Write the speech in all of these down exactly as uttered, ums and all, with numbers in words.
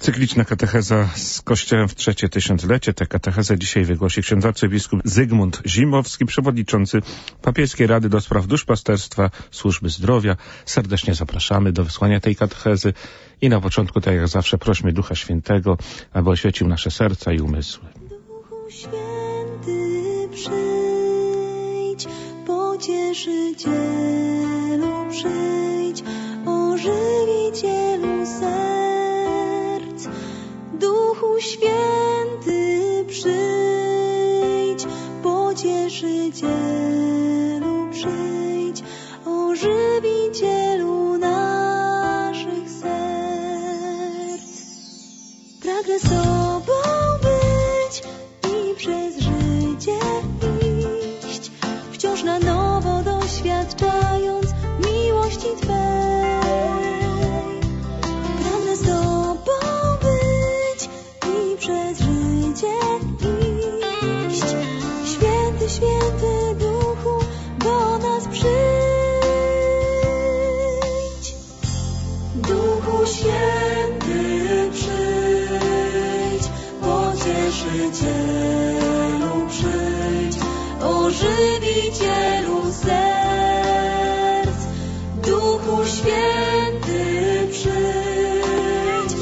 Cykliczna katecheza z Kościołem w trzecie tysiąclecie. Tę katechezę dzisiaj wygłosi ksiądz arcybiskup Zygmunt Zimowski, przewodniczący Papieskiej Rady do Spraw Duszpasterstwa, Służby Zdrowia. Serdecznie zapraszamy do wysłania tej katechezy i na początku, tak jak zawsze, prośmy Ducha Świętego, aby oświecił nasze serca i umysły. Duchu Święty, przyjdź, Pocieszycielu, przyjdź, Ożywicielu serc. Duchu Święty, przyjdź, Pocieszycielu, przyjdź, Ożywicielu naszych serc. Pragnę z Tobą być i przez życie iść, wciąż na nowo doświadczając miłości Twej. Pragnę z Tobą być i przez życie iść. Święty, święty Duchu, do nas przyjdź. Duchu Święty, przyjdź, Pocieszycielu, przyjdź, Ożywicielu serc. Duchu Święty, przyjdź,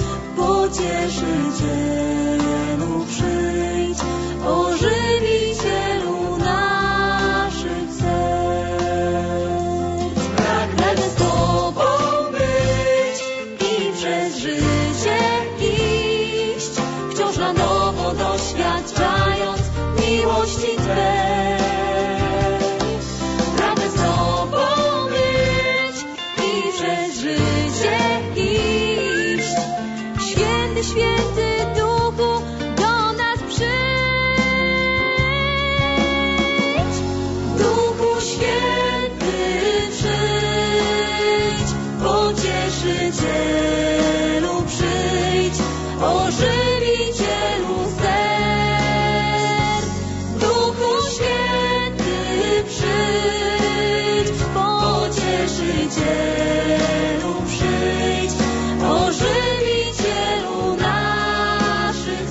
Pocieszycielu, przyjdź, Ożywicielu naszych serc. Pragnę z Tobą być i przez życie iść, wciąż na nowo doświadczając miłości Twej. Pragnę z Tobą być i przez życie iść. Święty, święty Duchu, do nas przyjdź. Duchu Święty, przyjdź, Pocieszycielu, przyjdź, Ożywicielu serc. Duchu Święty, przyjdź, Pocieszycielu, przyjdź, Ożywicielu naszych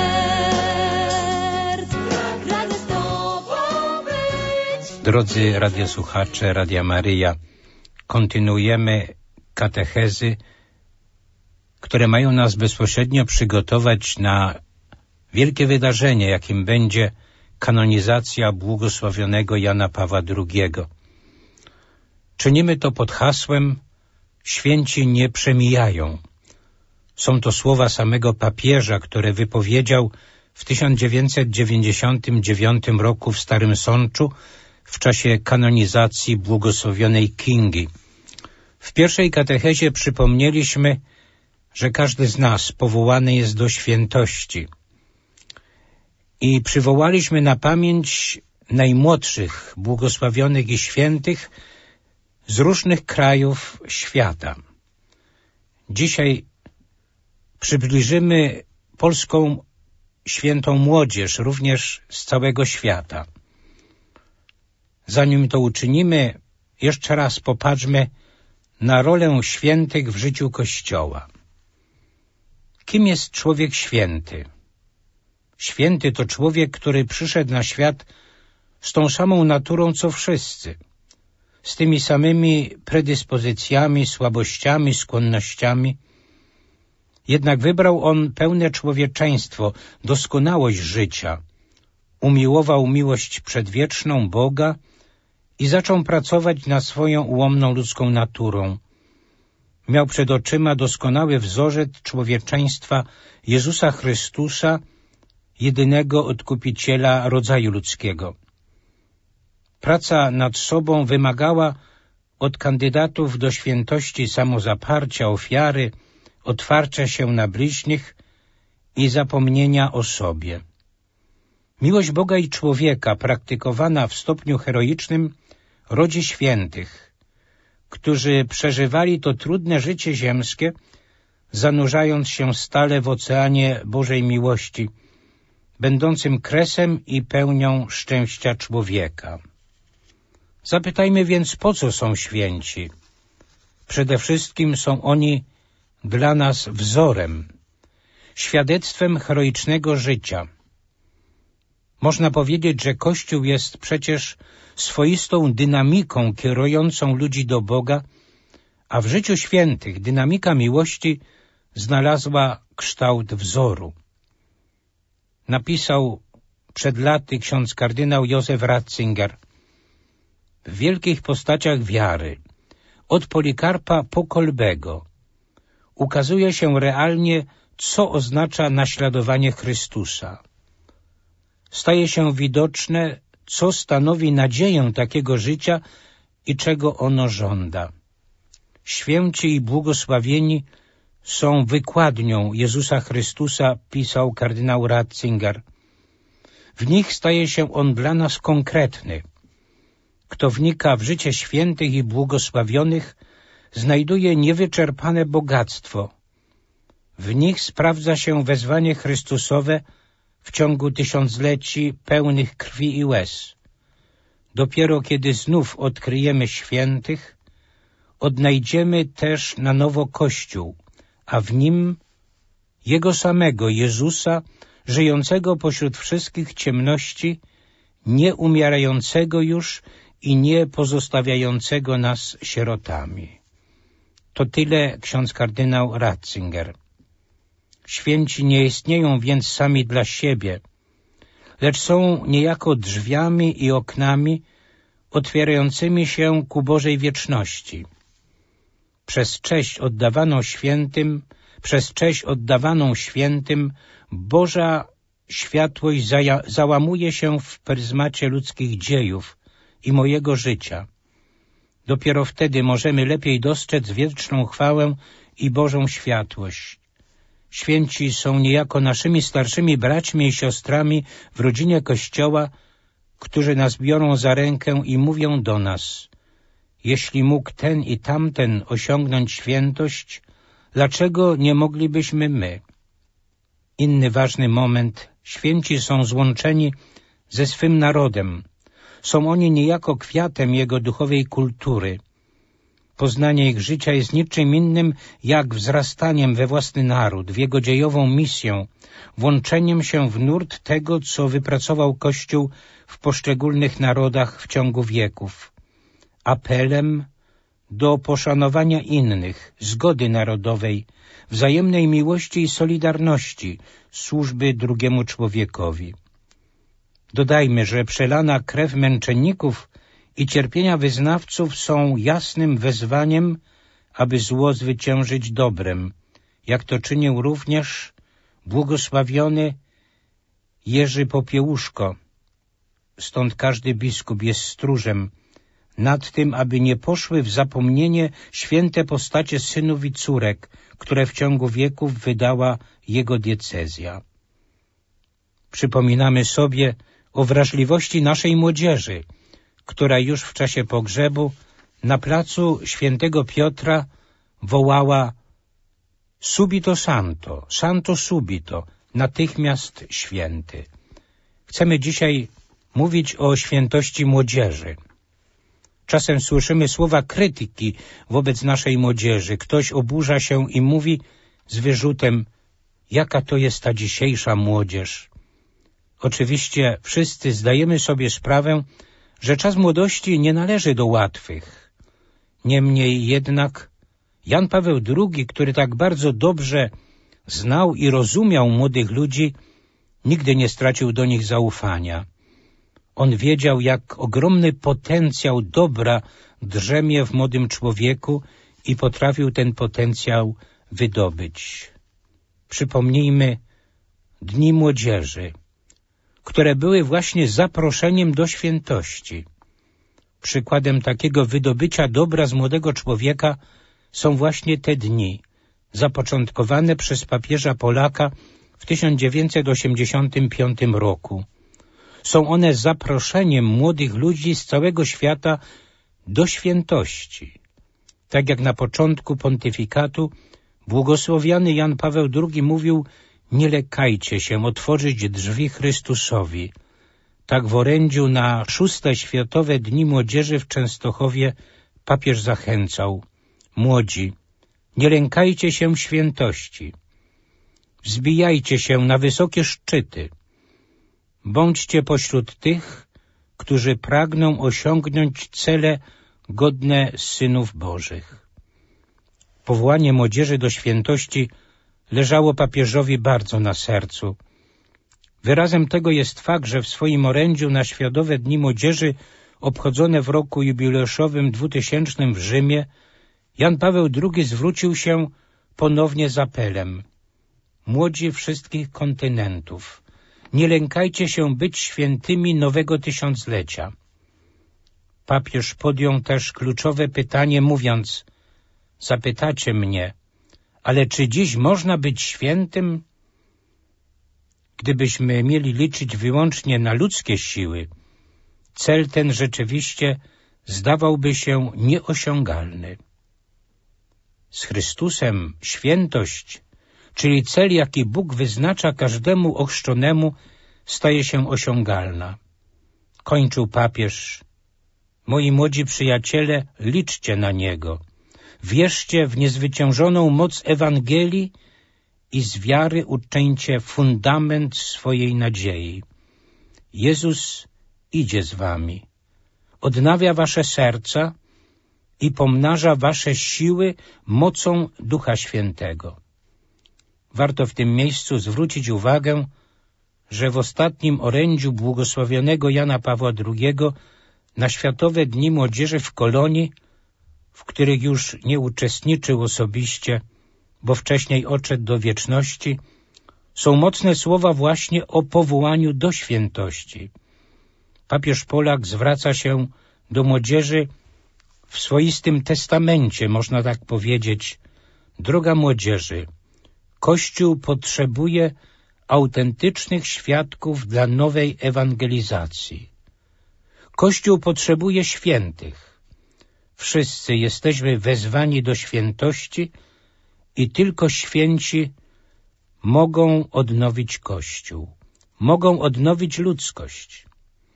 serc. Pragnę z Tobą być. Drodzy radiosłuchacze Radia Maryja, kontynuujemy katechezy, które mają nas bezpośrednio przygotować na wielkie wydarzenie, jakim będzie kanonizacja błogosławionego Jana Pawła drugiego. Czynimy to pod hasłem „Święci nie przemijają”. Są to słowa samego papieża, które wypowiedział w tysiąc dziewięćset dziewięćdziesiątym dziewiątym roku w Starym Sączu w czasie kanonizacji błogosławionej Kingi. W pierwszej katechezie przypomnieliśmy, że każdy z nas powołany jest do świętości. I przywołaliśmy na pamięć najmłodszych błogosławionych i świętych z różnych krajów świata. Dzisiaj przybliżymy polską świętą młodzież, również z całego świata. Zanim to uczynimy, jeszcze raz popatrzmy na rolę świętych w życiu Kościoła. Kim jest człowiek święty? Święty to człowiek, który przyszedł na świat z tą samą naturą co wszyscy, z tymi samymi predyspozycjami, słabościami, skłonnościami. Jednak wybrał on pełne człowieczeństwo, doskonałość życia, umiłował miłość przedwieczną Boga i zaczął pracować nad swoją ułomną ludzką naturą. Miał przed oczyma doskonały wzorzec człowieczeństwa Jezusa Chrystusa, jedynego Odkupiciela rodzaju ludzkiego. Praca nad sobą wymagała od kandydatów do świętości samozaparcia, ofiary, otwarcia się na bliźnich i zapomnienia o sobie. Miłość Boga i człowieka, praktykowana w stopniu heroicznym, rodzi świętych, którzy przeżywali to trudne życie ziemskie, zanurzając się stale w oceanie Bożej miłości, będącym kresem i pełnią szczęścia człowieka. Zapytajmy więc, po co są święci? Przede wszystkim są oni dla nas wzorem. świadectwem heroicznego życia. Można powiedzieć, że Kościół jest przecież swoistą dynamiką kierującą ludzi do Boga, a w życiu świętych dynamika miłości znalazła kształt wzoru. Napisał przed laty ksiądz kardynał Józef Ratzinger: w wielkich postaciach wiary, od Polikarpa po Kolbego, ukazuje się realnie, co oznacza naśladowanie Chrystusa. Staje się widoczne, co stanowi nadzieję takiego życia i czego ono żąda. Święci i błogosławieni są wykładnią Jezusa Chrystusa, pisał kardynał Ratzinger. W nich staje się On dla nas konkretny. Kto wnika w życie świętych i błogosławionych, znajduje niewyczerpane bogactwo. W nich sprawdza się wezwanie Chrystusowe w ciągu tysiącleci pełnych krwi i łez. Dopiero kiedy znów odkryjemy świętych, odnajdziemy też na nowo Kościół, a w nim Jego samego, Jezusa, żyjącego pośród wszystkich ciemności, nie umierającego już i nie pozostawiającego nas sierotami. To tyle ksiądz kardynał Ratzinger. Święci nie istnieją więc sami dla siebie, lecz są niejako drzwiami i oknami otwierającymi się ku Bożej wieczności. Przez cześć oddawaną świętym, przez cześć oddawaną świętym, Boża światłość zaja- załamuje się w pryzmacie ludzkich dziejów i mojego życia. Dopiero wtedy możemy lepiej dostrzec wieczną chwałę i Bożą światłość. Święci są niejako naszymi starszymi braćmi i siostrami w rodzinie Kościoła, którzy nas biorą za rękę i mówią do nas: jeśli mógł ten i tamten osiągnąć świętość, dlaczego nie moglibyśmy my? Inny ważny moment. Święci są złączeni ze swym narodem. Są oni niejako kwiatem jego duchowej kultury. Poznanie ich życia jest niczym innym jak wzrastaniem we własny naród, w jego dziejową misję, włączeniem się w nurt tego, co wypracował Kościół w poszczególnych narodach w ciągu wieków, apelem do poszanowania innych, zgody narodowej, wzajemnej miłości i solidarności, służby drugiemu człowiekowi. Dodajmy, że przelana krew męczenników i cierpienia wyznawców są jasnym wezwaniem, aby zło zwyciężyć dobrem, jak to czynił również błogosławiony Jerzy Popiełuszko. Stąd każdy biskup jest stróżem nad tym, aby nie poszły w zapomnienie święte postacie synów i córek, które w ciągu wieków wydała jego diecezja. Przypominamy sobie o wrażliwości naszej młodzieży, która już w czasie pogrzebu na placu świętego Piotra wołała subito santo, santo subito, natychmiast święty. Chcemy dzisiaj mówić o świętości młodzieży. Czasem słyszymy słowa krytyki wobec naszej młodzieży. Ktoś oburza się i mówi z wyrzutem: jaka to jest ta dzisiejsza młodzież? Oczywiście wszyscy zdajemy sobie sprawę, że czas młodości nie należy do łatwych. Niemniej jednak Jan Paweł drugi, który tak bardzo dobrze znał i rozumiał młodych ludzi, nigdy nie stracił do nich zaufania. On wiedział, jak ogromny potencjał dobra drzemie w młodym człowieku i potrafił ten potencjał wydobyć. Przypomnijmy Dni Młodzieży, które były właśnie zaproszeniem do świętości. Przykładem takiego wydobycia dobra z młodego człowieka są właśnie te dni, zapoczątkowane przez papieża Polaka w tysiąc dziewięćset osiemdziesiątym piątym roku. Są one zaproszeniem młodych ludzi z całego świata do świętości. Tak jak na początku pontyfikatu błogosławiony Jan Paweł drugi mówił: nie lękajcie się otworzyć drzwi Chrystusowi. Tak w orędziu na szóste Światowe Dni Młodzieży w Częstochowie papież zachęcał: młodzi, nie lękajcie się świętości. wzbijajcie się na wysokie szczyty. Bądźcie pośród tych, którzy pragną osiągnąć cele godne synów Bożych. Powołanie młodzieży do świętości leżało papieżowi bardzo na sercu. Wyrazem tego jest fakt, że w swoim orędziu na Światowe Dni Młodzieży obchodzone w roku jubileuszowym dwutysięcznym w Rzymie Jan Paweł drugi zwrócił się ponownie z apelem: młodzi wszystkich kontynentów, nie lękajcie się być świętymi nowego tysiąclecia. Papież podjął też kluczowe pytanie, mówiąc: zapytacie mnie, ale czy dziś można być świętym? Gdybyśmy mieli liczyć wyłącznie na ludzkie siły, cel ten rzeczywiście zdawałby się nieosiągalny. Z Chrystusem świętość, czyli cel, jaki Bóg wyznacza każdemu ochrzczonemu, staje się osiągalna. Kończył papież: moi młodzi przyjaciele, liczcie na Niego. Wierzcie w niezwyciężoną moc Ewangelii i z wiary uczyńcie fundament swojej nadziei. Jezus idzie z wami, odnawia wasze serca i pomnaża wasze siły mocą Ducha Świętego. Warto w tym miejscu zwrócić uwagę, że w ostatnim orędziu błogosławionego Jana Pawła drugiego na Światowe Dni Młodzieży w Kolonii, w których już nie uczestniczył osobiście, bo wcześniej odszedł do wieczności, są mocne słowa właśnie o powołaniu do świętości. Papież Polak zwraca się do młodzieży w swoistym testamencie, można tak powiedzieć: droga młodzieży, Kościół potrzebuje autentycznych świadków dla nowej ewangelizacji. Kościół potrzebuje świętych. Wszyscy jesteśmy wezwani do świętości i tylko święci mogą odnowić Kościół, mogą odnowić ludzkość.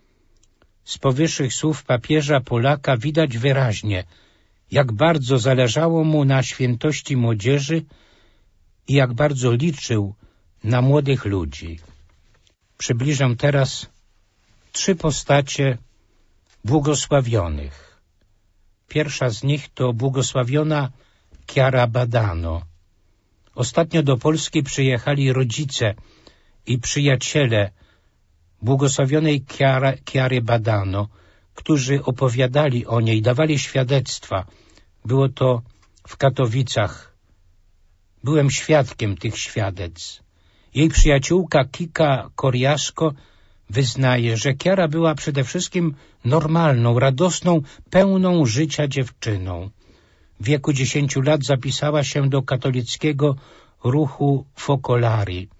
Z powyższych słów papieża Polaka widać wyraźnie, jak bardzo zależało mu na świętości młodzieży i jak bardzo liczył na młodych ludzi. Przybliżę teraz trzy postacie błogosławionych. Pierwsza z nich to błogosławiona Chiara Badano. Ostatnio do Polski przyjechali rodzice i przyjaciele błogosławionej Chiara, Chiary Badano, którzy opowiadali o niej, dawali świadectwa. Było to w Katowicach. Byłem świadkiem tych świadectw. Jej przyjaciółka Kika Koriaszko wyznaje, że Chiara była przede wszystkim normalną, radosną, pełną życia dziewczyną. W wieku dziesięciu lat zapisała się do katolickiego ruchu Focolari.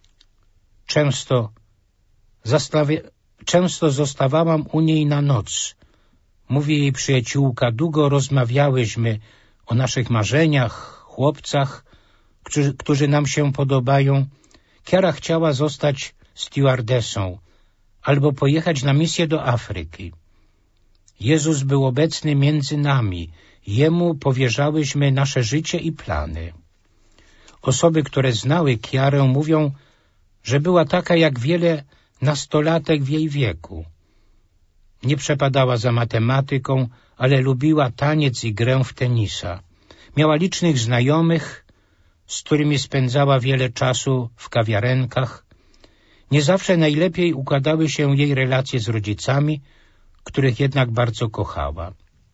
Często, zastawi... Często zostawałam u niej na noc. Mówi jej przyjaciółka, długo rozmawiałyśmy o naszych marzeniach, chłopcach, którzy, którzy nam się podobają. Chiara chciała zostać stewardessą albo pojechać na misję do Afryki. Jezus był obecny między nami. Jemu powierzałyśmy nasze życie i plany. Osoby, które znały Chiarę, mówią, że była taka jak wiele nastolatek w jej wieku. Nie przepadała za matematyką, ale lubiła taniec i grę w tenisa. Miała licznych znajomych, z którymi spędzała wiele czasu w kawiarenkach. Nie zawsze najlepiej układały się jej relacje z rodzicami, których jednak bardzo kochała.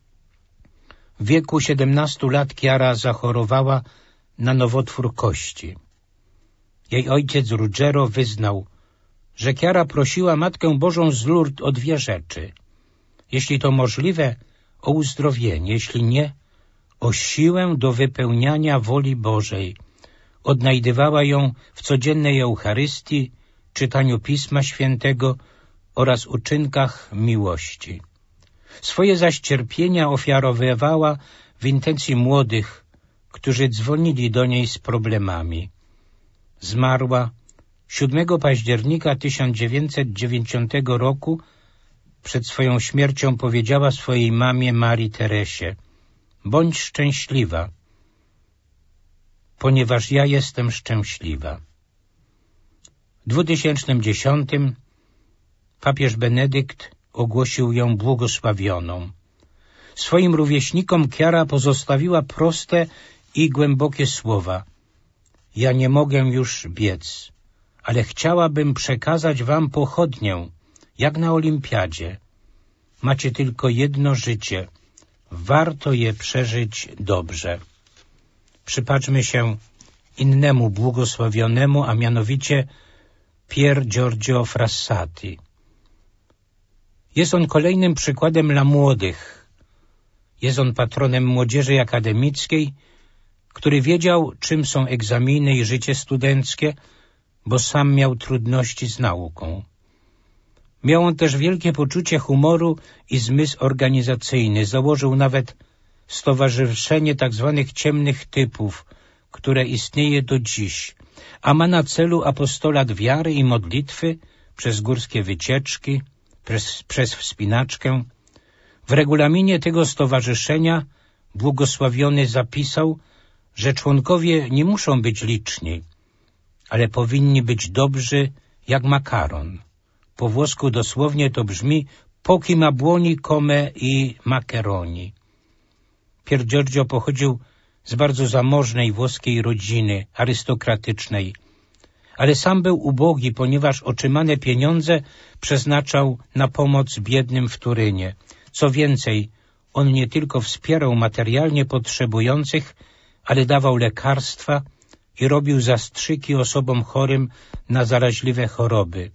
W wieku siedemnastu lat Chiara zachorowała na nowotwór kości. Jej ojciec Ruggero wyznał, że Chiara prosiła Matkę Bożą z Lourdes o dwie rzeczy. Jeśli to możliwe, o uzdrowienie, jeśli nie, o siłę do wypełniania woli Bożej. Odnajdywała ją w codziennej Eucharystii, czytaniu Pisma Świętego oraz uczynkach miłości. Swoje zaś cierpienia ofiarowywała w intencji młodych, którzy dzwonili do niej z problemami. Zmarła siódmego października tysiąc dziewięćset dziewięćdziesiątego roku. Przed swoją śmiercią powiedziała swojej mamie Marii Teresie: bądź szczęśliwa, ponieważ ja jestem szczęśliwa. W dwa tysiące dziesiątym papież Benedykt ogłosił ją błogosławioną. Swoim rówieśnikom Chiara pozostawiła proste i głębokie słowa. Ja nie mogę już biec, ale chciałabym przekazać wam pochodnię, jak na olimpiadzie. Macie tylko jedno życie. Warto je przeżyć dobrze. Przypatrzmy się innemu błogosławionemu, a mianowicie Pier Giorgio Frassati. Jest on kolejnym przykładem dla młodych. Jest on patronem młodzieży akademickiej, który wiedział, czym są egzaminy i życie studenckie, bo sam miał trudności z nauką. Miał on też wielkie poczucie humoru i zmysł organizacyjny. Założył nawet stowarzyszenie tzw. ciemnych typów, które istnieje do dziś, a ma na celu apostolat wiary i modlitwy przez górskie wycieczki, przez, przez wspinaczkę. W regulaminie tego stowarzyszenia błogosławiony zapisał, że członkowie nie muszą być liczni, ale powinni być dobrzy jak makaron. Po włosku dosłownie to brzmi pochi ma buoni come i macaroni. Pier Giorgio pochodził z bardzo zamożnej włoskiej rodziny arystokratycznej, ale sam był ubogi, ponieważ otrzymane pieniądze przeznaczał na pomoc biednym w Turynie. Co więcej, on nie tylko wspierał materialnie potrzebujących, ale dawał lekarstwa i robił zastrzyki osobom chorym na zaraźliwe choroby.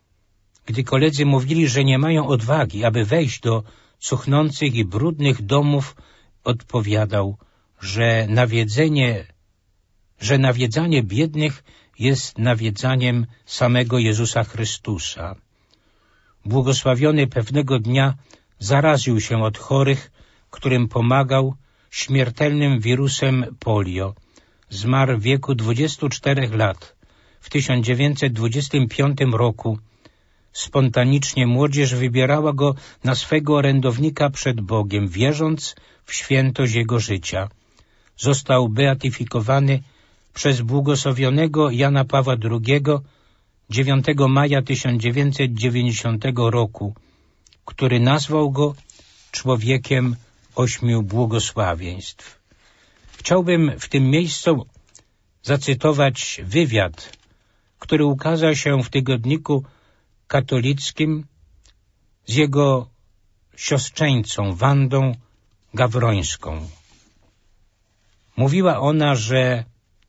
Gdy koledzy mówili, że nie mają odwagi, aby wejść do cuchnących i brudnych domów, odpowiadał, że nawiedzenie, że nawiedzanie biednych jest nawiedzaniem samego Jezusa Chrystusa. Błogosławiony pewnego dnia zaraził się od chorych, którym pomagał, śmiertelnym wirusem polio. Zmarł w wieku dwudziestu czterech lat. W tysiąc dziewięćset dwudziestym piątym roku spontanicznie młodzież wybierała go na swego orędownika przed Bogiem, wierząc w świętość jego życia. Został beatyfikowany przez błogosławionego Jana Pawła drugiego dziewiątego maja tysiąc dziewięćset dziewięćdziesiątego roku, który nazwał go człowiekiem ośmiu błogosławieństw. Chciałbym w tym miejscu zacytować wywiad, który ukazał się w tygodniku katolickim z jego siostrzeńcą Wandą Gawrońską. Mówiła ona, że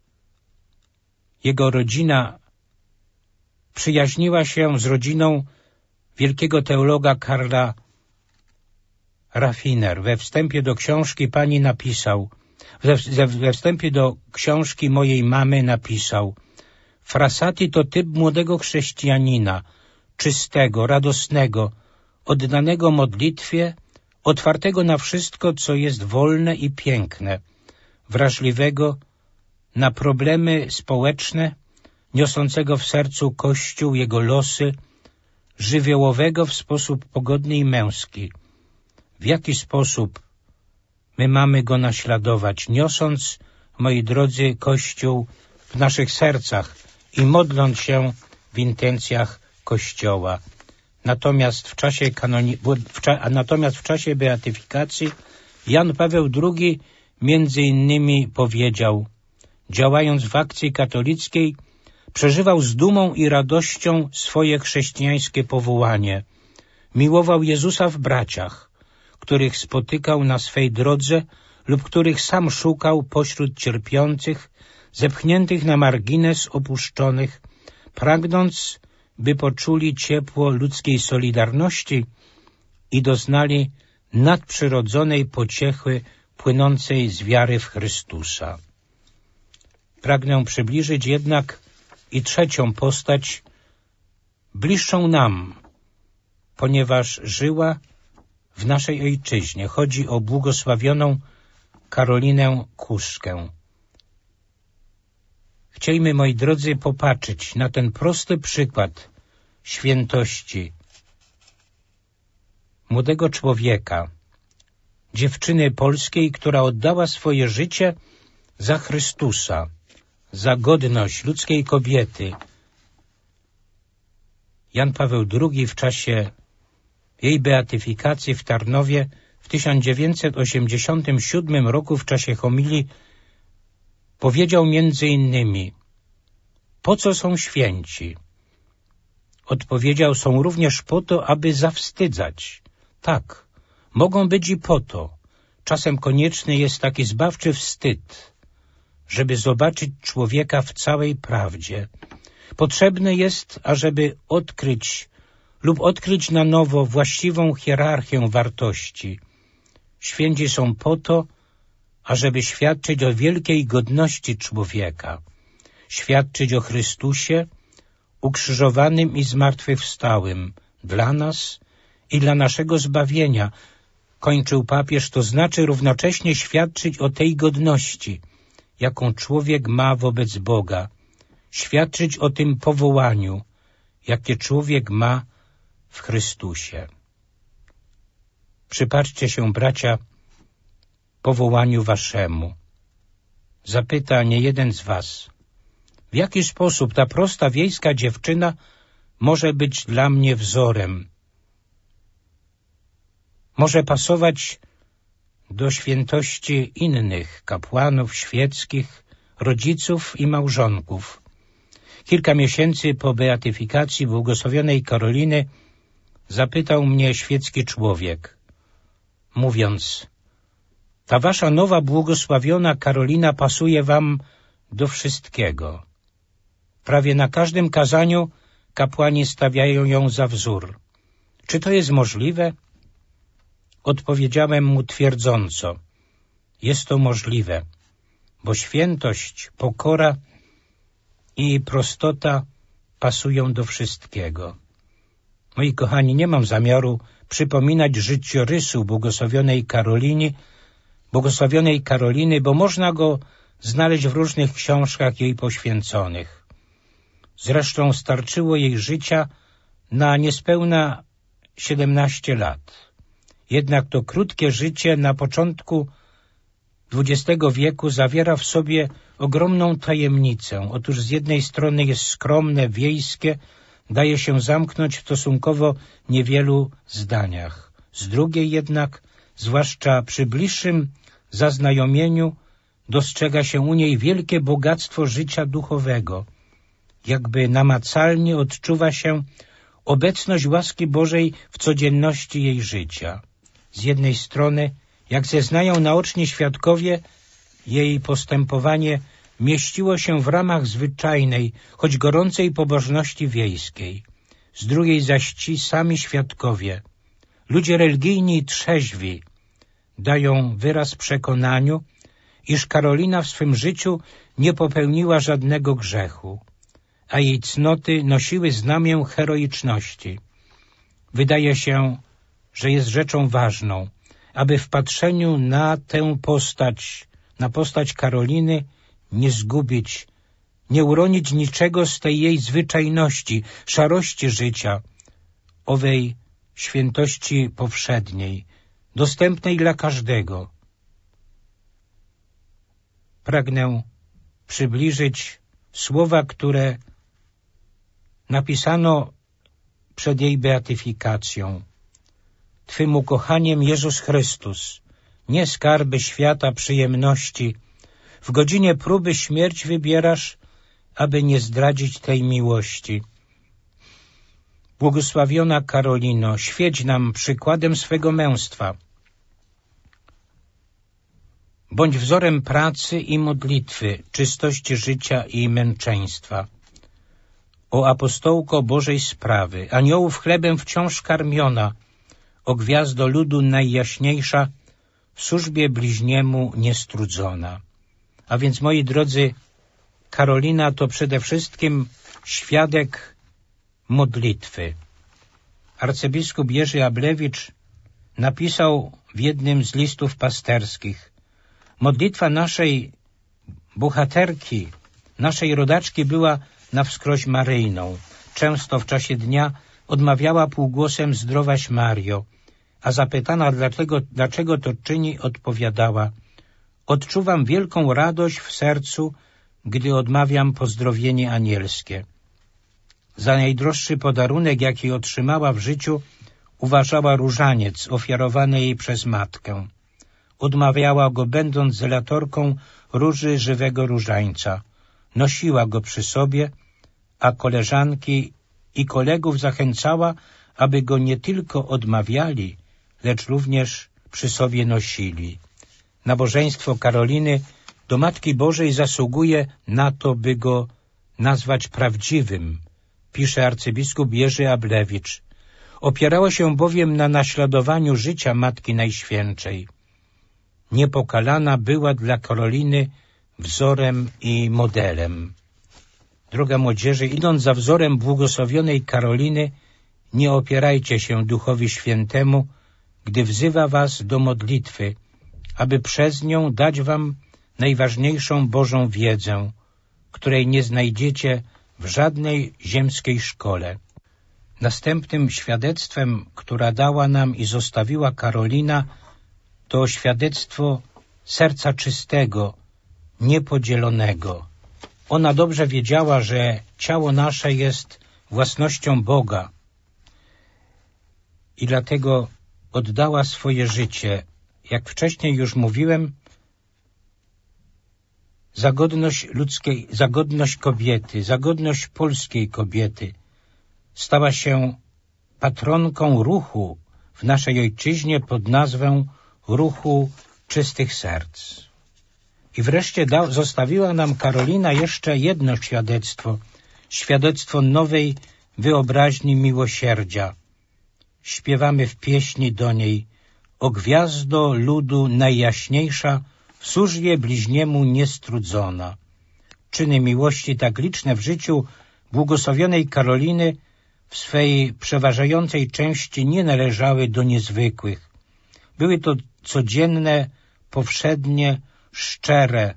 jego rodzina przyjaźniła się z rodziną wielkiego teologa Karla Raffiner. We wstępie do książki pani napisał, we, we wstępie do książki mojej mamy napisał: Frassati to typ młodego chrześcijanina, czystego, radosnego, oddanego modlitwie, otwartego na wszystko, co jest wolne i piękne, wrażliwego na problemy społeczne, niosącego w sercu Kościół, jego losy, żywiołowego w sposób pogodny i męski. W jaki sposób my mamy go naśladować, niosąc, moi drodzy, Kościół w naszych sercach i modląc się w intencjach Kościoła. Natomiast w czasie kanoni... w cza... natomiast w czasie beatyfikacji Jan Paweł drugi między innymi powiedział: działając w akcji katolickiej, przeżywał z dumą i radością swoje chrześcijańskie powołanie. Miłował Jezusa w braciach, których spotykał na swej drodze lub których sam szukał pośród cierpiących, zepchniętych na margines, opuszczonych, pragnąc, by poczuli ciepło ludzkiej solidarności i doznali nadprzyrodzonej pociechy płynącej z wiary w Chrystusa. Pragnę przybliżyć jednak i trzecią postać, bliższą nam, ponieważ żyła w naszej ojczyźnie. Chodzi o błogosławioną Karolinę Kuszkę. Chciejmy, moi drodzy, popatrzeć na ten prosty przykład świętości młodego człowieka, dziewczyny polskiej, która oddała swoje życie za Chrystusa, za godność ludzkiej kobiety, Jan Paweł drugi w czasie jej beatyfikacji w Tarnowie w tysiąc dziewięćset osiemdziesiątym siódmym roku w czasie homilii powiedział między innymi: po co są święci? Odpowiedział: są również po to, aby zawstydzać. Tak, mogą być i po to. Czasem konieczny jest taki zbawczy wstyd, żeby zobaczyć człowieka w całej prawdzie. Potrzebne jest, ażeby odkryć lub odkryć na nowo właściwą hierarchię wartości. Święci są po to, ażeby świadczyć o wielkiej godności człowieka, świadczyć o Chrystusie ukrzyżowanym i zmartwychwstałym dla nas i dla naszego zbawienia, kończył papież, to znaczy równocześnie świadczyć o tej godności, jaką człowiek ma wobec Boga, świadczyć o tym powołaniu, jakie człowiek ma w Chrystusie. Przypatrzcie się, bracia, powołaniu waszemu. Zapyta niejeden z was: w jaki sposób ta prosta wiejska dziewczyna może być dla mnie wzorem? Może pasować do świętości innych kapłanów świeckich, rodziców i małżonków. Kilka miesięcy po beatyfikacji błogosławionej Karoliny zapytał mnie świecki człowiek, mówiąc: ta wasza nowa błogosławiona Karolina pasuje wam do wszystkiego. Prawie na każdym kazaniu kapłani stawiają ją za wzór. Czy to jest możliwe? Odpowiedziałem mu twierdząco: jest to możliwe, bo świętość, pokora i prostota pasują do wszystkiego. Moi kochani, nie mam zamiaru przypominać życiorysu błogosławionej Karoliny, błogosławionej Karoliny, bo można go znaleźć w różnych książkach jej poświęconych. Zresztą starczyło jej życia na niespełna siedemnaście lat. Jednak to krótkie życie na początku dwudziestego wieku zawiera w sobie ogromną tajemnicę. Otóż z jednej strony jest skromne, wiejskie, daje się zamknąć w stosunkowo niewielu zdaniach. Z drugiej jednak, zwłaszcza przy bliższym zaznajomieniu, dostrzega się u niej wielkie bogactwo życia duchowego. Jakby namacalnie odczuwa się obecność łaski Bożej w codzienności jej życia. Z jednej strony, jak zeznają naoczni świadkowie, jej postępowanie mieściło się w ramach zwyczajnej, choć gorącej pobożności wiejskiej. Z drugiej zaś ci sami świadkowie, ludzie religijni i trzeźwi, dają wyraz przekonaniu, iż Karolina w swym życiu nie popełniła żadnego grzechu, a jej cnoty nosiły znamię heroiczności. Wydaje się, że jest rzeczą ważną, aby w patrzeniu na tę postać, na postać Karoliny, nie zgubić, nie uronić niczego z tej jej zwyczajności, szarości życia, owej świętości powszedniej, dostępnej dla każdego. Pragnę przybliżyć słowa, które napisano przed jej beatyfikacją. Twym ukochaniem Jezus Chrystus, nie skarby świata przyjemności, w godzinie próby śmierć wybierasz, aby nie zdradzić tej miłości. Błogosławiona Karolino, świeć nam przykładem swego męstwa. Bądź wzorem pracy i modlitwy, czystości życia i męczeństwa. O apostołko Bożej sprawy, aniołów chlebem wciąż karmiona, o gwiazdo ludu najjaśniejsza, w służbie bliźniemu niestrudzona. A więc, moi drodzy, Karolina to przede wszystkim świadek modlitwy. Arcybiskup Jerzy Ablewicz napisał w jednym z listów pasterskich: modlitwa naszej bohaterki, naszej rodaczki była na wskroś maryjną. Często w czasie dnia odmawiała półgłosem Zdrowaś Mario, a zapytana dlaczego, dlaczego to czyni, odpowiadała: odczuwam wielką radość w sercu, gdy odmawiam pozdrowienie anielskie. Za najdroższy podarunek, jaki otrzymała w życiu, uważała różaniec ofiarowany jej przez matkę. Odmawiała go, będąc zelatorką róży żywego różańca. Nosiła go przy sobie, a koleżanki i kolegów zachęcała, aby go nie tylko odmawiali, lecz również przy sobie nosili. Nabożeństwo Karoliny do Matki Bożej zasługuje na to, by go nazwać prawdziwym, pisze arcybiskup Jerzy Ablewicz. Opierało się bowiem na naśladowaniu życia Matki Najświętszej. Niepokalana była dla Karoliny wzorem i modelem. Droga młodzieży, idąc za wzorem błogosławionej Karoliny, nie opierajcie się Duchowi Świętemu, gdy wzywa was do modlitwy, aby przez nią dać wam najważniejszą Bożą wiedzę, której nie znajdziecie w żadnej ziemskiej szkole. Następnym świadectwem, która dała nam i zostawiła Karolina, to świadectwo serca czystego, niepodzielonego. Ona dobrze wiedziała, że ciało nasze jest własnością Boga i dlatego oddała swoje życie, jak wcześniej już mówiłem, za godność ludzkiej, za godność kobiety, za godność polskiej kobiety. Stała się patronką ruchu w naszej ojczyźnie pod nazwą Ruchu Czystych Serc. I wreszcie da, zostawiła nam Karolina jeszcze jedno świadectwo, świadectwo nowej wyobraźni miłosierdzia. Śpiewamy w pieśni do niej: o gwiazdo ludu najjaśniejsza, w służbie bliźniemu niestrudzona. Czyny miłości tak liczne w życiu błogosławionej Karoliny w swej przeważającej części nie należały do niezwykłych. Były to codzienne, powszednie, szczere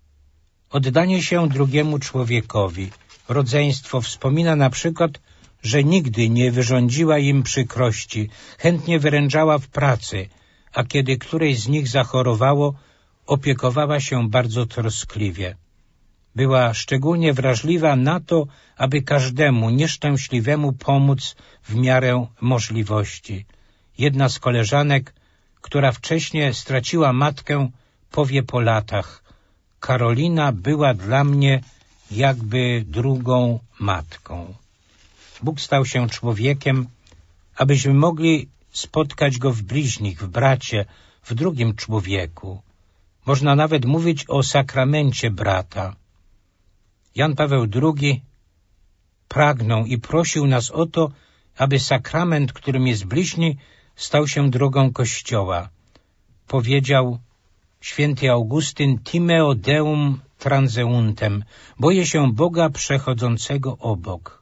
oddanie się drugiemu człowiekowi. Rodzeństwo wspomina na przykład, że nigdy nie wyrządziła im przykrości, chętnie wyręczała w pracy, a kiedy któreś z nich zachorowało, opiekowała się bardzo troskliwie. Była szczególnie wrażliwa na to, aby każdemu nieszczęśliwemu pomóc w miarę możliwości. Jedna z koleżanek, która wcześniej straciła matkę, powie po latach: Karolina była dla mnie jakby drugą matką. Bóg stał się człowiekiem, abyśmy mogli spotkać Go w bliźnich, w bracie, w drugim człowieku. Można nawet mówić o sakramencie brata. Jan Paweł drugi pragnął i prosił nas o to, aby sakrament, którym jest bliźni, stał się drogą Kościoła. Powiedział święty Augustyn: timeo deum transeuntem, boję się Boga przechodzącego obok.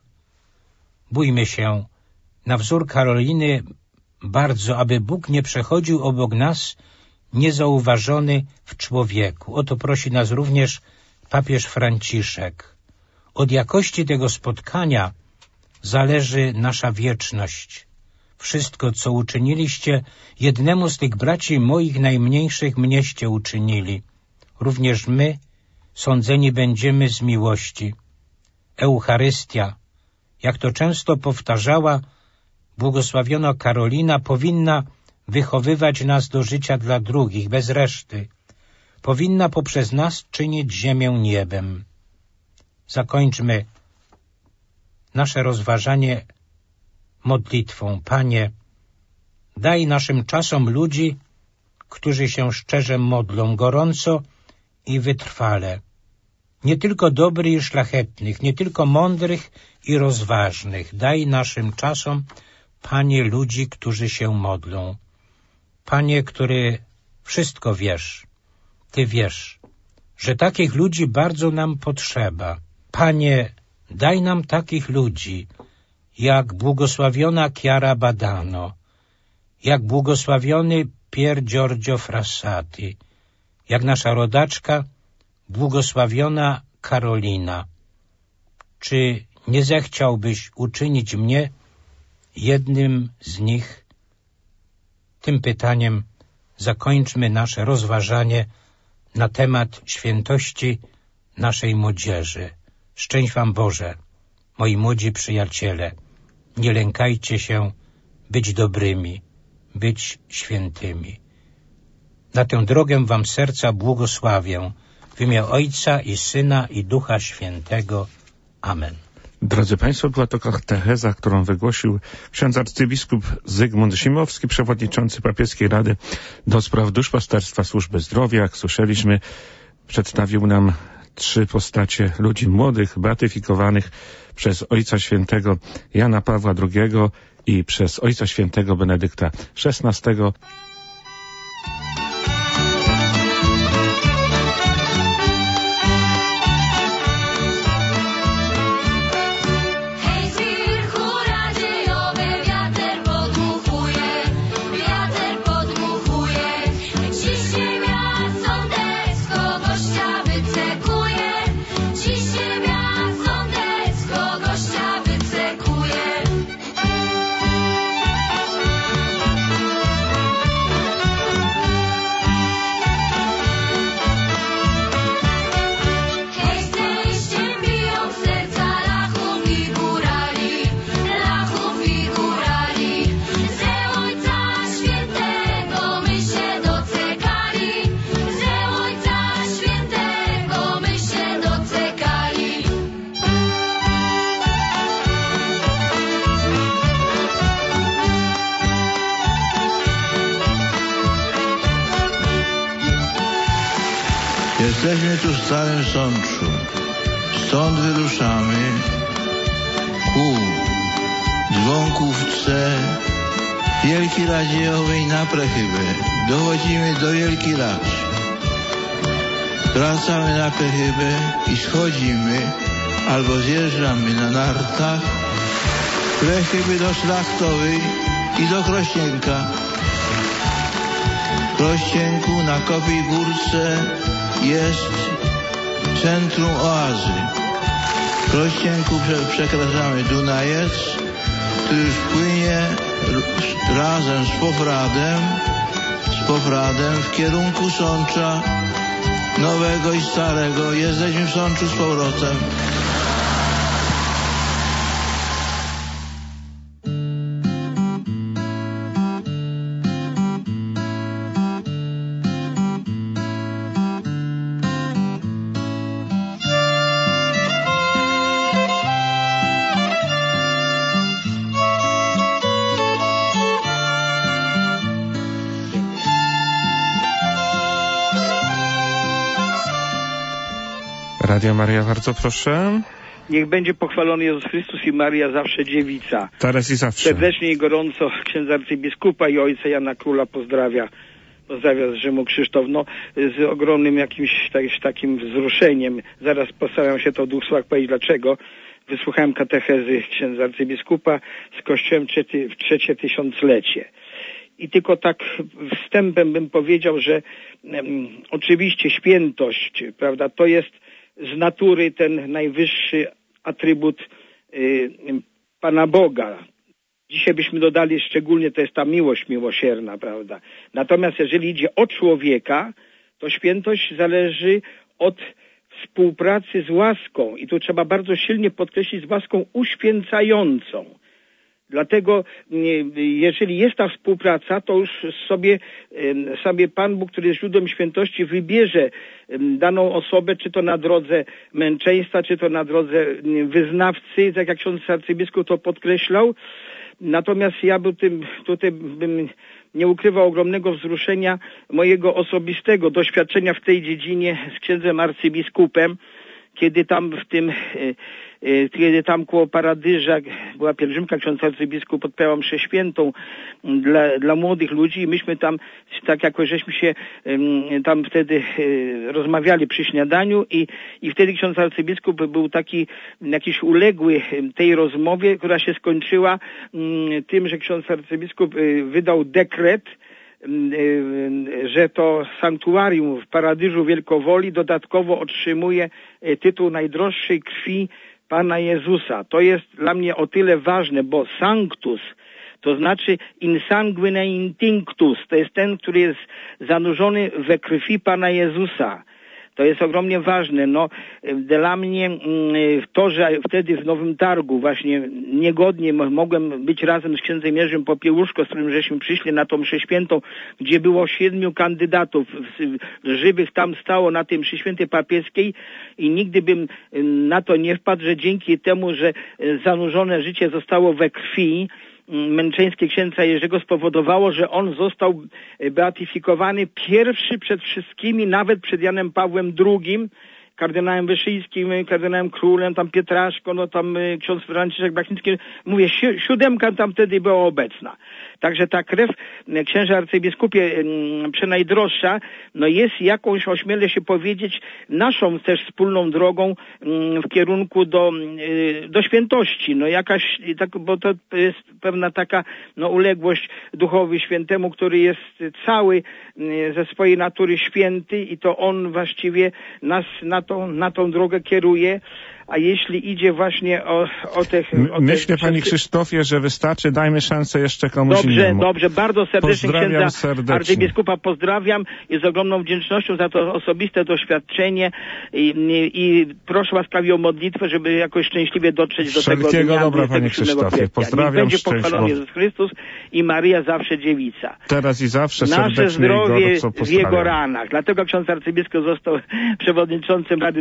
Bójmy się na wzór Karoliny bardzo, aby Bóg nie przechodził obok nas niezauważony w człowieku. O to prosi nas również papież Franciszek. Od jakości tego spotkania zależy nasza wieczność. Wszystko, co uczyniliście jednemu z tych braci moich najmniejszych, mnieście uczynili. Również my sądzeni będziemy z miłości. Eucharystia, jak to często powtarzała błogosławiona Karolina, powinna wychowywać nas do życia dla drugich, bez reszty. Powinna poprzez nas czynić ziemię niebem. Zakończmy nasze rozważanie modlitwą. Panie, daj naszym czasom ludzi, którzy się szczerze modlą, gorąco i wytrwale. Nie tylko dobrych i szlachetnych, nie tylko mądrych i rozważnych. Daj naszym czasom, Panie, ludzi, którzy się modlą. Panie, który wszystko wiesz, Ty wiesz, że takich ludzi bardzo nam potrzeba. Panie, daj nam takich ludzi, jak błogosławiona Chiara Badano, jak błogosławiony Pier Giorgio Frassati, jak nasza rodaczka, błogosławiona Karolina. Czy nie zechciałbyś uczynić mnie jednym z nich? Tym pytaniem zakończmy nasze rozważanie na temat świętości naszej młodzieży. Szczęść Wam Boże moi młodzi przyjaciele, nie lękajcie się być dobrymi, być świętymi. Na tę drogę wam serca błogosławię, w imię Ojca i Syna i Ducha Świętego. Amen. Drodzy Państwo, była to katecheza, którą wygłosił ksiądz arcybiskup Zygmunt Zimowski, przewodniczący Papieskiej Rady do Spraw Duszpasterstwa Służby Zdrowia. Jak słyszeliśmy, przedstawił nam trzy postacie ludzi młodych, beatyfikowanych przez Ojca Świętego Jana Pawła drugiego i przez Ojca Świętego Benedykta szesnastego. Jesteśmy tu w całym Sączu. Stąd wyruszamy ku dzwonkówce Wielki Radziejowej na Prechybę. Dochodzimy do Wielki Radź. Wracamy na Prechybę i schodzimy albo zjeżdżamy na nartach Prechyby do Szlachtowej i do Krościenka. W Krościenku na Kopiej Górce jest centrum oazy. W Krościenku prze, przekraczamy Dunajec, który już płynie razem z Popradem, z Popradem w kierunku Sącza Nowego i Starego. Jesteśmy w Sączu z powrotem. Radio Maria, bardzo proszę. Niech będzie pochwalony Jezus Chrystus i Maria, zawsze dziewica. Teraz i zawsze. Serdecznie i gorąco księdza arcybiskupa i ojca Jana Króla pozdrawia. Pozdrawia z Rzymu Krzysztof. No, z ogromnym jakimś tak, takim wzruszeniem. Zaraz postaram się to w dwóch słowach powiedzieć dlaczego. Wysłuchałem katechezy księdza arcybiskupa z Kościołem w trzecie tysiąclecie. I tylko tak wstępem bym powiedział, że um, oczywiście świętość, prawda, to jest z natury ten najwyższy atrybut y, Pana Boga. Dzisiaj byśmy dodali szczególnie, to jest ta miłość miłosierna, prawda. Natomiast jeżeli idzie o człowieka, to świętość zależy od współpracy z łaską. I tu trzeba bardzo silnie podkreślić, z łaską uświęcającą. Dlatego jeżeli jest ta współpraca, to już sobie, sobie Pan Bóg, który jest źródłem świętości, wybierze daną osobę, czy to na drodze męczeństwa, czy to na drodze wyznawcy, tak jak ksiądz arcybiskup to podkreślał. Natomiast ja bym tym, tutaj bym nie ukrywał ogromnego wzruszenia mojego osobistego doświadczenia w tej dziedzinie z księdzem arcybiskupem, kiedy tam w tym, kiedy tam koło Paradyża była pielgrzymka, ksiądz arcybiskup odprawiał mszę świętą dla, dla młodych ludzi i myśmy tam, tak jakoś żeśmy się tam wtedy rozmawiali przy śniadaniu i, i wtedy ksiądz arcybiskup był taki jakiś uległy tej rozmowie, która się skończyła tym, że ksiądz arcybiskup wydał dekret, że to sanktuarium w Paradyżu Wielkowoli dodatkowo otrzymuje tytuł najdroższej krwi Pana Jezusa. To jest dla mnie o tyle ważne, bo sanctus to znaczy in sanguine intinctus, to jest ten, który jest zanurzony we krwi Pana Jezusa. To jest ogromnie ważne. No, dla mnie to, że wtedy w Nowym Targu właśnie niegodnie mogłem być razem z księdzem Jerzym Popiełuszko, z którym żeśmy przyszli na tą mszę świętą, gdzie było siedmiu kandydatów żywych tam stało na tej mszy świętej papieskiej i nigdy bym na to nie wpadł, że dzięki temu, że zanurzone życie zostało we krwi męczeńskie księdza Jerzego spowodowało, że on został beatyfikowany pierwszy przed wszystkimi, nawet przed Janem Pawłem drugim, kardynałem Wyszyńskim, kardynałem Królem, tam Pietraszko, no tam ksiądz Franciszek Blachnicki, mówię, si siódemka tam wtedy była obecna. Także ta krew, księże arcybiskupie, przenajdroższa, no jest jakąś, ośmielę się powiedzieć, naszą też wspólną drogą w kierunku do, do świętości. No jakaś, tak, bo to jest pewna taka, no uległość duchowi świętemu, który jest cały ze swojej natury święty i to on właściwie nas na tą, na tą drogę kieruje. A jeśli idzie właśnie o, o tych... O Myślę, te, panie Krzysztofie, że wystarczy. Dajmy szansę jeszcze komuś dobrze, innemu. Dobrze, bardzo serdecznie księdza serdecznie. arcybiskupa pozdrawiam i z ogromną wdzięcznością za to osobiste doświadczenie i, i, i proszę łaskawie o modlitwę, żeby jakoś szczęśliwie dotrzeć do tego dnia. Dobra, panie Krzysztofie. Pozdrawiam. Niech będzie pochwalony Jezus Chrystus i Maryja zawsze dziewica. Teraz i zawsze serdecznie. Nasze zdrowie gorąco w jego ranach. Dlatego ksiądz arcybiskup został przewodniczącym Rady.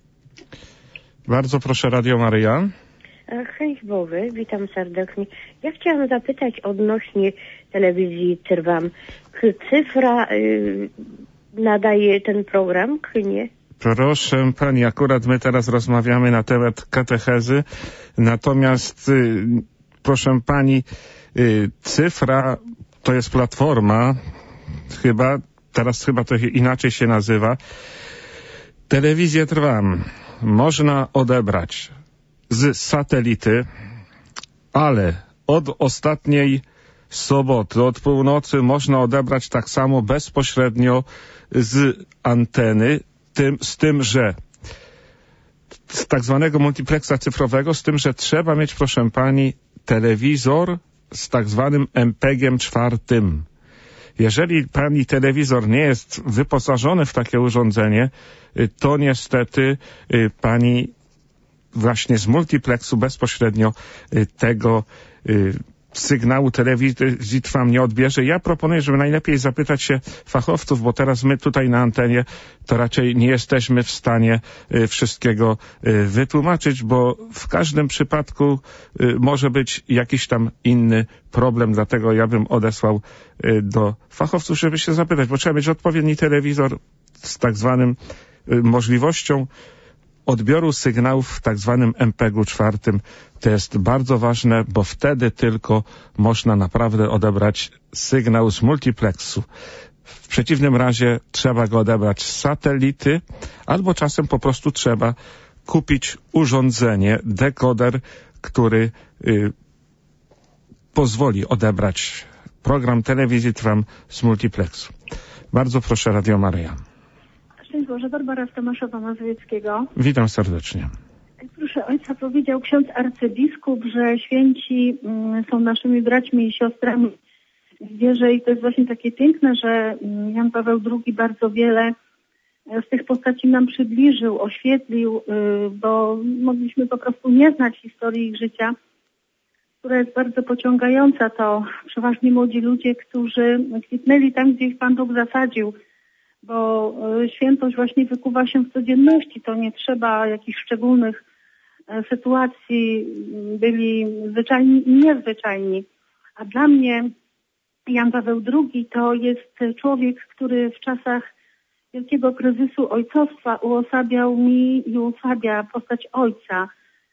Bardzo proszę, Radio Maryja. Hej Bowy, witam serdecznie. Ja chciałam zapytać odnośnie telewizji Trwam. Czy cyfra y, nadaje ten program, czy nie? Proszę pani, akurat my teraz rozmawiamy na temat katechezy, natomiast y, proszę pani, y, cyfra to jest platforma, chyba, teraz chyba to inaczej się nazywa. Telewizję Trwam można odebrać z satelity, ale od ostatniej soboty, od północy można odebrać tak samo bezpośrednio z anteny, tym, z tym, że z tak zwanego multiplexa cyfrowego, z tym, że trzeba mieć, proszę pani, telewizor z tak zwanym em pe gie em czwartym. Jeżeli pani telewizor nie jest wyposażony w takie urządzenie, to niestety pani właśnie z multiplexu bezpośrednio tego sygnału telewizji Trwam nie odbierze. Ja proponuję, żeby najlepiej zapytać się fachowców, bo teraz my tutaj na antenie to raczej nie jesteśmy w stanie wszystkiego wytłumaczyć, bo w każdym przypadku może być jakiś tam inny problem, dlatego ja bym odesłał do fachowców, żeby się zapytać, bo trzeba mieć odpowiedni telewizor z tak zwanym możliwością odbioru sygnałów w tak zwanym em pe gie czwartym. To jest bardzo ważne, bo wtedy tylko można naprawdę odebrać sygnał z multiplexu. W przeciwnym razie trzeba go odebrać z satelity, albo czasem po prostu trzeba kupić urządzenie, dekoder, który y, pozwoli odebrać program telewizji Trwam z multiplexu. Bardzo proszę, Radio Maryja. Szczęść Boże, Barbara z Tomaszowa Mazowieckiego. Witam serdecznie. Proszę ojca, powiedział ksiądz arcybiskup, że święci mm, są naszymi braćmi i siostrami w wierze i to jest właśnie takie piękne, że Jan Paweł drugi bardzo wiele z tych postaci nam przybliżył, oświetlił, yy, bo mogliśmy po prostu nie znać historii ich życia, która jest bardzo pociągająca. To przeważnie młodzi ludzie, którzy kwitnęli tam, gdzie ich Pan Bóg zasadził, bo świętość właśnie wykuwa się w codzienności. To nie trzeba jakichś szczególnych sytuacji, byli zwyczajni i niezwyczajni. A dla mnie Jan Paweł drugi to jest człowiek, który w czasach wielkiego kryzysu ojcostwa uosabiał mi i uosabia postać ojca,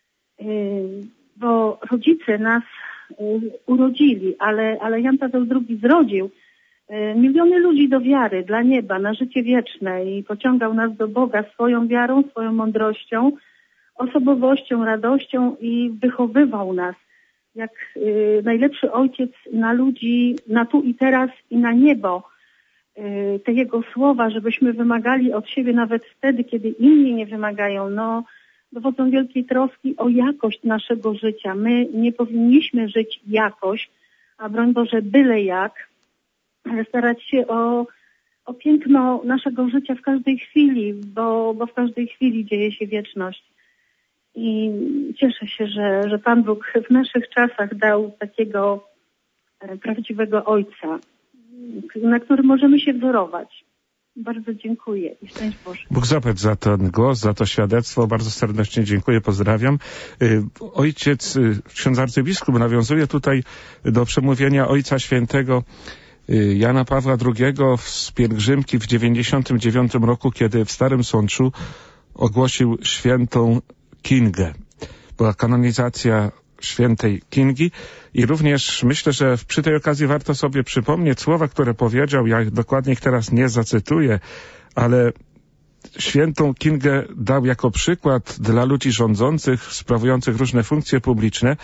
bo rodzice nas urodzili, ale, ale Jan Paweł drugi zrodził miliony ludzi do wiary, dla nieba, na życie wieczne i pociągał nas do Boga swoją wiarą, swoją mądrością, osobowością, radością i wychowywał nas jak y, najlepszy ojciec na ludzi, na tu i teraz i na niebo. Y, te jego słowa, żebyśmy wymagali od siebie nawet wtedy, kiedy inni nie wymagają, no dowodzą wielkiej troski o jakość naszego życia. My nie powinniśmy żyć jakoś, a broń Boże byle jak, ale starać się o o piękno naszego życia w każdej chwili, bo, bo w każdej chwili dzieje się wieczność. I cieszę się, że, że Pan Bóg w naszych czasach dał takiego prawdziwego Ojca, na którym możemy się wzorować. Bardzo dziękuję i szczęść Boże. Bóg zapłać za ten głos, za to świadectwo. Bardzo serdecznie dziękuję, pozdrawiam. Ojciec, ksiądz arcybiskup nawiązuje tutaj do przemówienia Ojca Świętego Jana Pawła drugiego z pielgrzymki w dziewięćdziesiątym dziewiątym roku, kiedy w Starym Sączu ogłosił świętą Kingę. Była kanonizacja świętej Kingi i również myślę, że przy tej okazji warto sobie przypomnieć słowa, które powiedział, ja dokładnie ich teraz nie zacytuję, ale świętą Kingę dał jako przykład dla ludzi rządzących, sprawujących różne funkcje publiczne,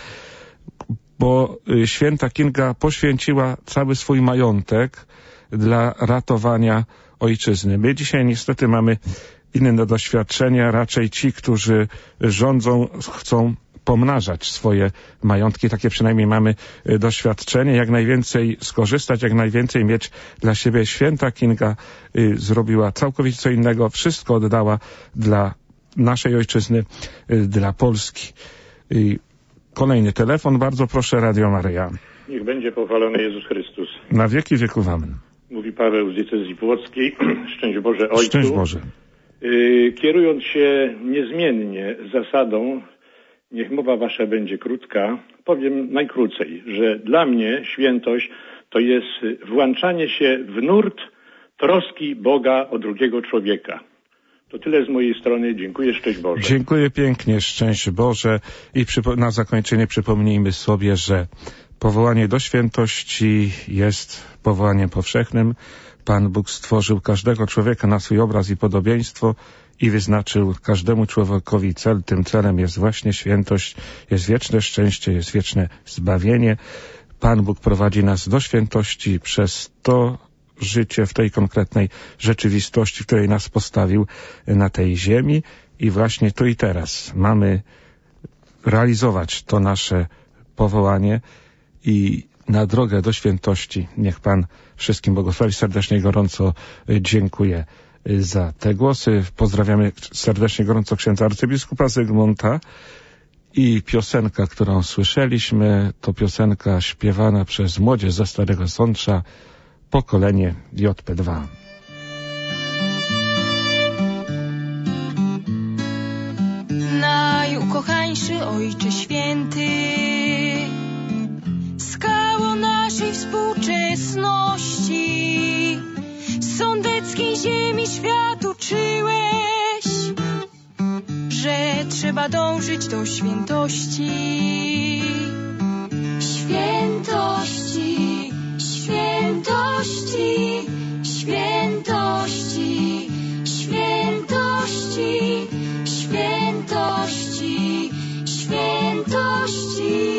bo święta Kinga poświęciła cały swój majątek dla ratowania ojczyzny. My dzisiaj niestety mamy inne doświadczenia, raczej ci, którzy rządzą, chcą pomnażać swoje majątki, takie przynajmniej mamy doświadczenie, jak najwięcej skorzystać, jak najwięcej mieć dla siebie. Święta Kinga y, zrobiła całkowicie co innego, wszystko oddała dla naszej ojczyzny, y, dla Polski. Y, kolejny telefon, bardzo proszę, Radio Maryja. Niech będzie pochwalony Jezus Chrystus. Na wieki wieków amen. Mówi Paweł z diecezji płockiej. Szczęść Boże Ojcu. Szczęść Boże. Y, kierując się niezmiennie zasadą niech mowa wasza będzie krótka, powiem najkrócej, że dla mnie świętość to jest włączanie się w nurt troski Boga o drugiego człowieka. To tyle z mojej strony. Dziękuję, szczęść Boże. Dziękuję pięknie, szczęść Boże. I na zakończenie przypomnijmy sobie, że powołanie do świętości jest powołaniem powszechnym. Pan Bóg stworzył każdego człowieka na swój obraz i podobieństwo i wyznaczył każdemu człowiekowi cel. Tym celem jest właśnie świętość, jest wieczne szczęście, jest wieczne zbawienie. Pan Bóg prowadzi nas do świętości przez to życie w tej konkretnej rzeczywistości, w której nas postawił na tej ziemi i właśnie tu i teraz mamy realizować to nasze powołanie i na drogę do świętości niech Pan wszystkim błogosławi. Serdecznie i gorąco dziękuję za te głosy. Pozdrawiamy serdecznie gorąco księdza arcybiskupa Zygmunta i piosenka, którą słyszeliśmy, to piosenka śpiewana przez młodzież ze Starego Sącza, pokolenie J P dwa. Najukochańszy Ojcze Święty, skało naszej współczesności, sądeckiej ziemi świat uczyłeś, że trzeba dążyć do świętości. Świętości, świętości, świętości, świętości, świętości, świętości.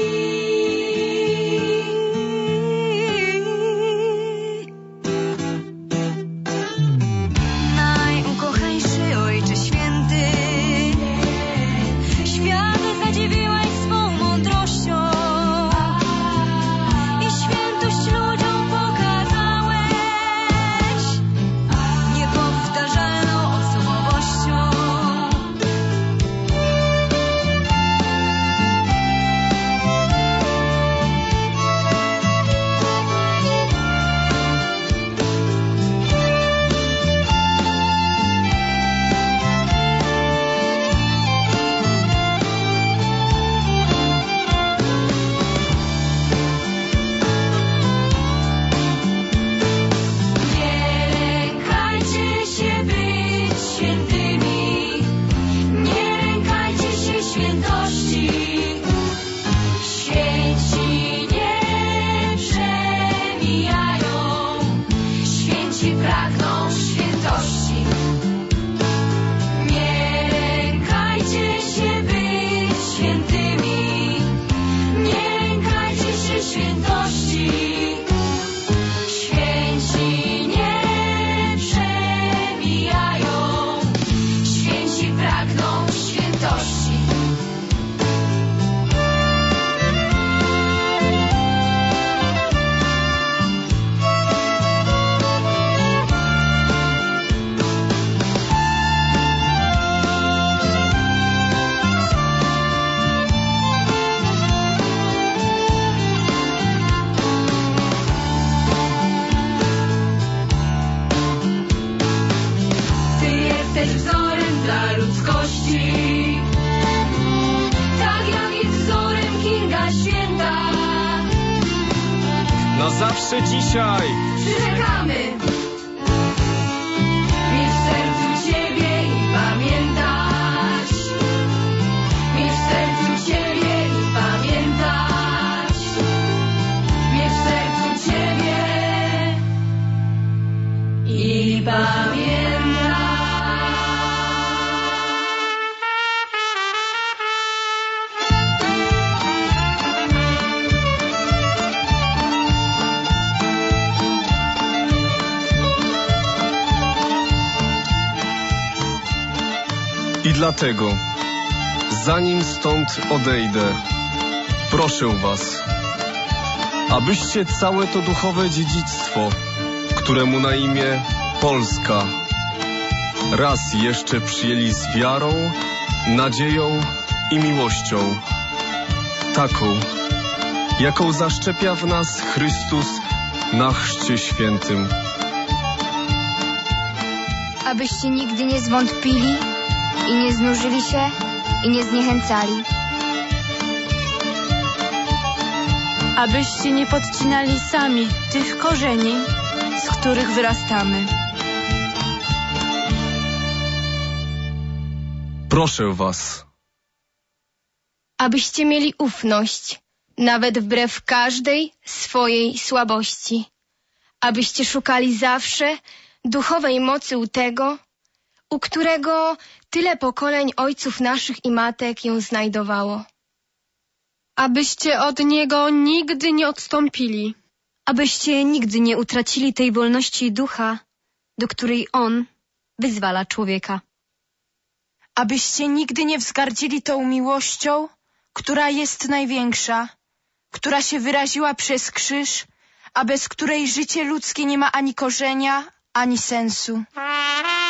święta. Na zawsze dzisiaj Przyrzekamy mieć w sercu Ciebie i pamiętać. Mieć w sercu Ciebie i pamiętać. Mieć w sercu Ciebie i pamiętać. i dlatego, zanim stąd odejdę, proszę was, abyście całe to duchowe dziedzictwo, któremu na imię Polska, raz jeszcze przyjęli z wiarą, nadzieją i miłością, taką, jaką zaszczepia w nas Chrystus na chrzcie świętym. Abyście nigdy nie zwątpili i nie znużyli się i nie zniechęcali. Abyście nie podcinali sami tych korzeni, z których wyrastamy. Proszę was. Abyście mieli ufność, nawet wbrew każdej swojej słabości. Abyście szukali zawsze duchowej mocy u tego, u którego tyle pokoleń ojców naszych i matek ją znajdowało. Abyście od Niego nigdy nie odstąpili. Abyście nigdy nie utracili tej wolności ducha, do której On wyzwala człowieka. Abyście nigdy nie wzgardzili tą miłością, która jest największa, która się wyraziła przez krzyż, a bez której życie ludzkie nie ma ani korzenia, ani sensu.